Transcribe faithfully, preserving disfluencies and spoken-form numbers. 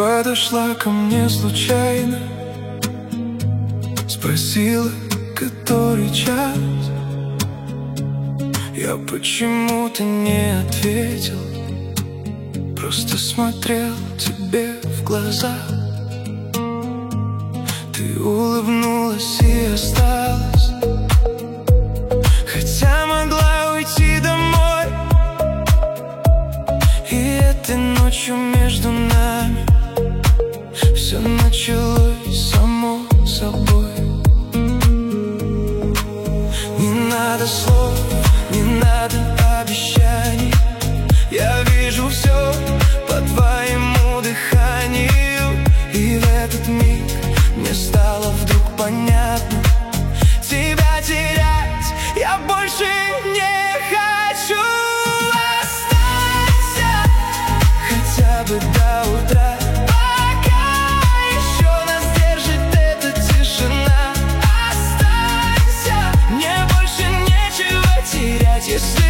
подошла ко мне случайно, спросила, который час. Я почему-то не ответил, просто смотрел тебе в глаза. Ты улыбнулась и осталась, хотя могла уйти домой. И этой ночью между нами все началось само собой. Не надо слов, не надо обещаний, я вижу все по твоему дыханию. И в этот миг мне стало вдруг понятно, тебя терять я больше не хочу. Останься хотя бы до утра, пока еще нас держит эта тишина. Останься, мне больше нечего терять, если